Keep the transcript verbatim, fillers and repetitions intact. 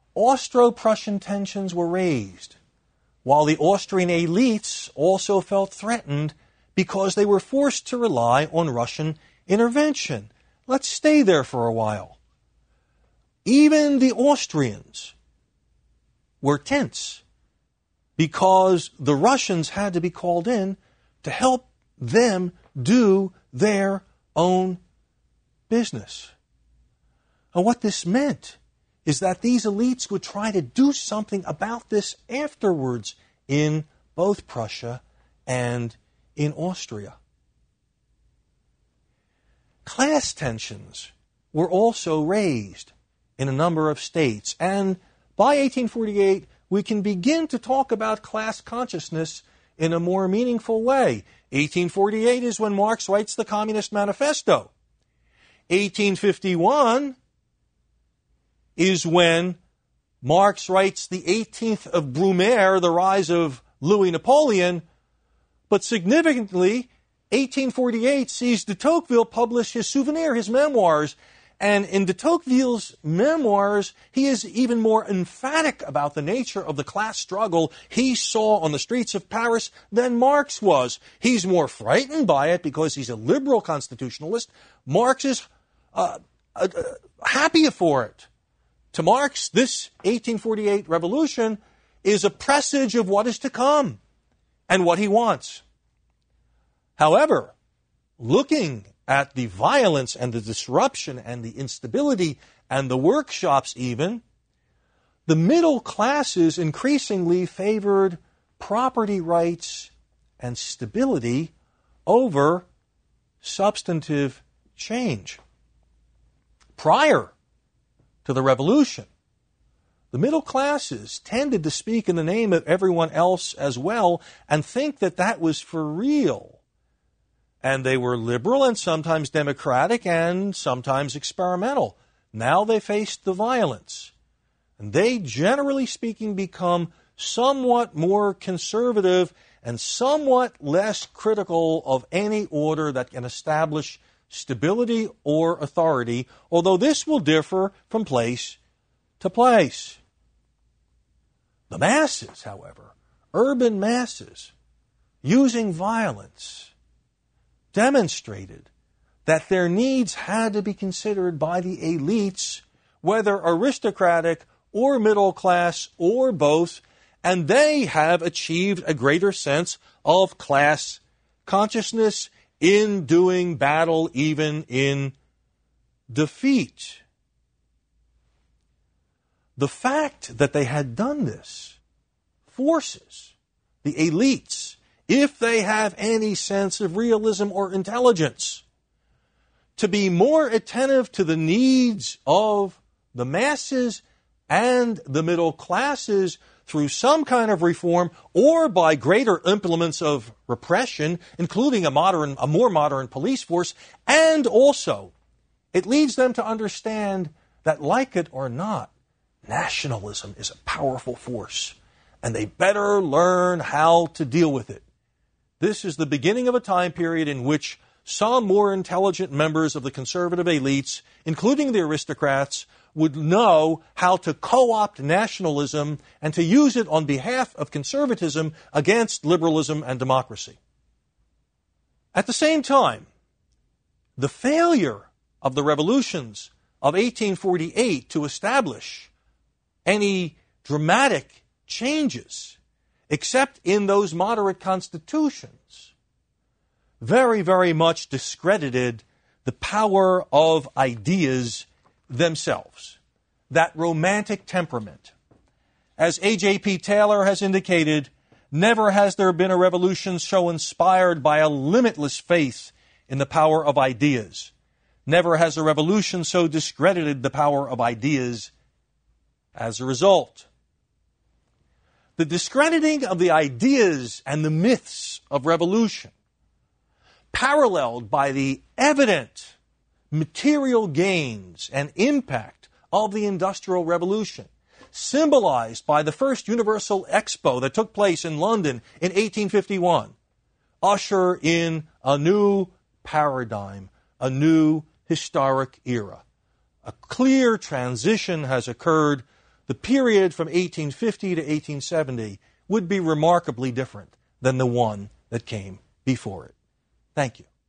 Austro-Prussian tensions were raised, while the Austrian elites also felt threatened because they were forced to rely on Russian intervention. Let's stay there for a while. Even the Austrians were tense because the Russians had to be called in to help them do their own business. And what this meant is that these elites would try to do something about this afterwards in both Prussia and in Austria. Class tensions were also raised in a number of states, and by eighteen forty-eight, we can begin to talk about class consciousness in a more meaningful way. eighteen forty-eight is when Marx writes the Communist Manifesto. eighteen fifty-one is when Marx writes the eighteenth of Brumaire, The Rise of Louis Napoleon. But significantly, eighteen forty-eight sees de Tocqueville publish his Souvenir, his memoirs. And in de Tocqueville's memoirs, he is even more emphatic about the nature of the class struggle he saw on the streets of Paris than Marx was. He's more frightened by it because he's a liberal constitutionalist. Marx is uh, uh, happy for it. To Marx, this eighteen forty-eight revolution is a presage of what is to come and what he wants. However, looking at the violence and the disruption and the instability and the workshops even, the middle classes increasingly favored property rights and stability over substantive change. Prior to the revolution, the middle classes tended to speak in the name of everyone else as well and think that that was for real. And they were liberal and sometimes democratic and sometimes experimental. Now they faced the violence. And they, generally speaking, become somewhat more conservative and somewhat less critical of any order that can establish stability or authority, although this will differ from place to place. The masses, however, urban masses, using violence, demonstrated that their needs had to be considered by the elites, whether aristocratic or middle class or both, and they have achieved a greater sense of class consciousness in doing battle, even in defeat. The fact that they had done this forces the elites, if they have any sense of realism or intelligence, to be more attentive to the needs of the masses and the middle classes through some kind of reform or by greater implements of repression, including a modern, a more modern police force, and also it leads them to understand that, like it or not, nationalism is a powerful force, and they better learn how to deal with it. This is the beginning of a time period in which some more intelligent members of the conservative elites, including the aristocrats, would know how to co-opt nationalism and to use it on behalf of conservatism against liberalism and democracy. At the same time, the failure of the revolutions of eighteen forty-eight to establish any dramatic changes except in those moderate constitutions, very, very much discredited the power of ideas themselves, that romantic temperament. As A J P Taylor has indicated, never has there been a revolution so inspired by a limitless faith in the power of ideas. Never has a revolution so discredited the power of ideas as a result. The discrediting of the ideas and the myths of revolution, paralleled by the evident material gains and impact of the Industrial Revolution, symbolized by the first Universal Expo that took place in London in eighteen fifty-one, usher in a new paradigm, a new historic era. A clear transition has occurred. the period from eighteen fifty to eighteen seventy would be remarkably different than the one that came before it. Thank you.